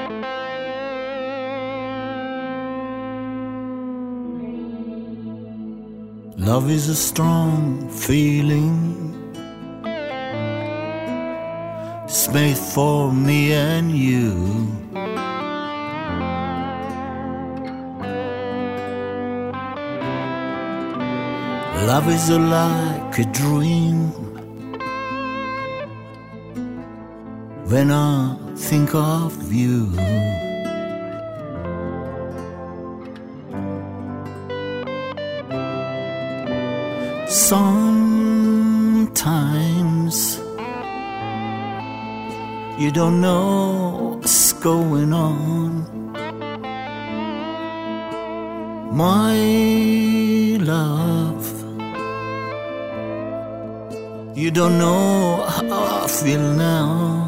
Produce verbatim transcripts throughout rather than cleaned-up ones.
Love is a strong feeling. It's made for me and you. Love is a, like a dream. When I think of you, sometimes you don't know what's going on, my love. You don't know how I feel now.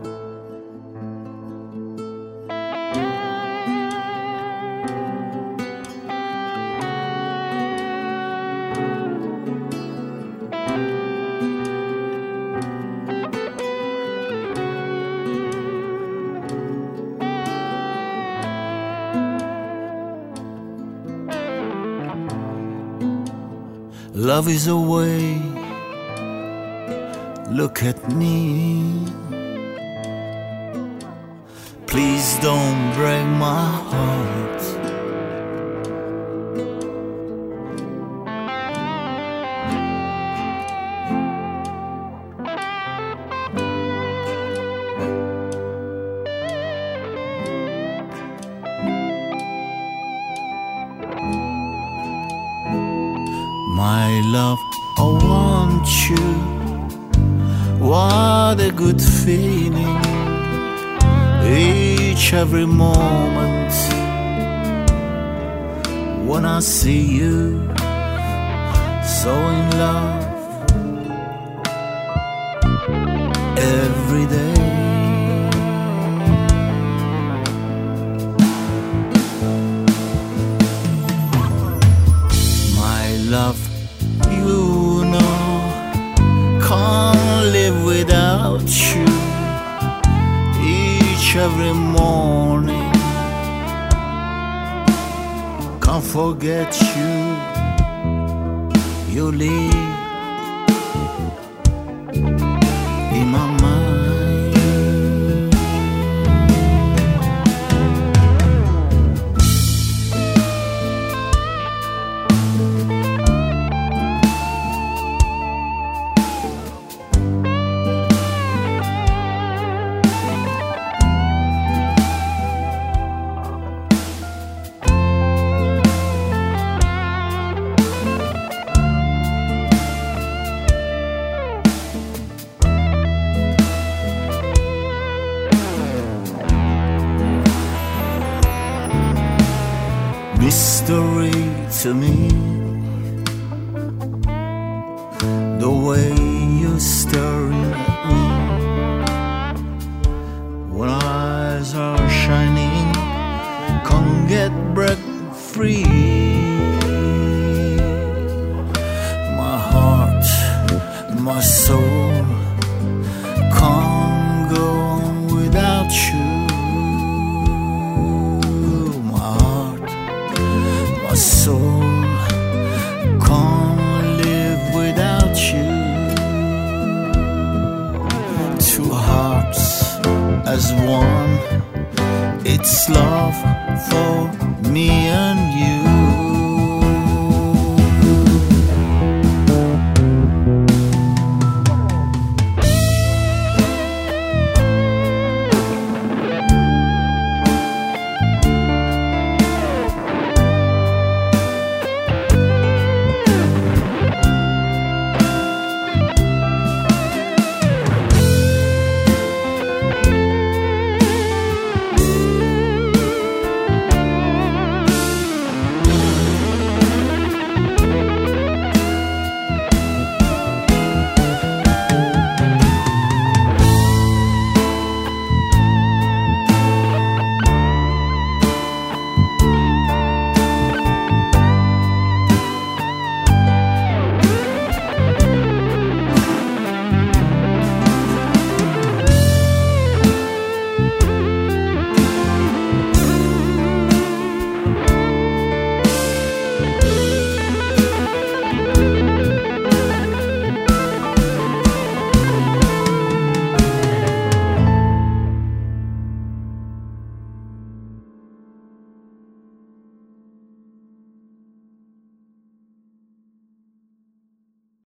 Love is a way. Look at me. Please don't break my heart. My love, I want you. What a good feeling. Each, every moment when I see you, so in love every day. My love, you know, can't live without you. Each, every morning, can't forget you. You live in my mind. Mystery to me, the way you're staring at me when eyes are shining, can't get breath free. My heart, my soul can't go on without you. My soul can't live without you. Two hearts as one, it's love for me and you.